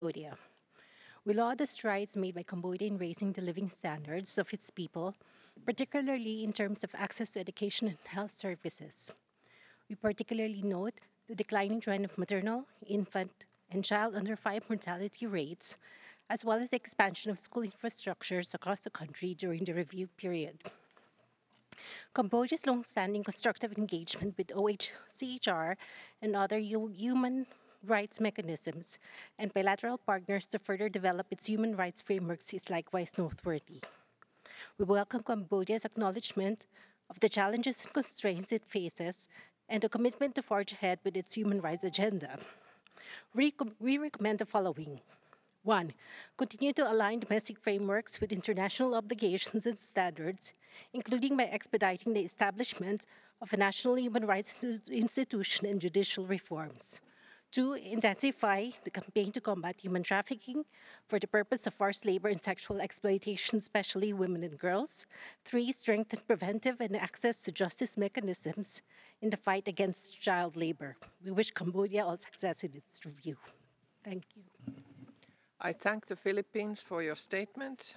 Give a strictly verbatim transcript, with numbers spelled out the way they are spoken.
Cambodia. We laud the strides made by Cambodia in raising the living standards of its people, particularly in terms of access to education and health services. We particularly note the declining trend of maternal, infant, and child under five mortality rates, as well as the expansion of school infrastructures across the country during the review period. Cambodia's long-standing constructive engagement with O H C H R and other hu- human rights mechanisms and bilateral partners to further develop its human rights frameworks is likewise noteworthy. We welcome Cambodia's acknowledgement of the challenges and constraints it faces and the commitment to forge ahead with its human rights agenda. We, com- we recommend the following. One, continue to align domestic frameworks with international obligations and standards, including by expediting the establishment of a national human rights ins- institution and judicial reforms. Two, intensify the campaign to combat human trafficking for the purpose of forced labor and sexual exploitation, especially women and girls. Three, strengthen preventive and access to justice mechanisms in the fight against child labor. We wish Cambodia all success in its review. Thank you. I thank the Philippines for your statement.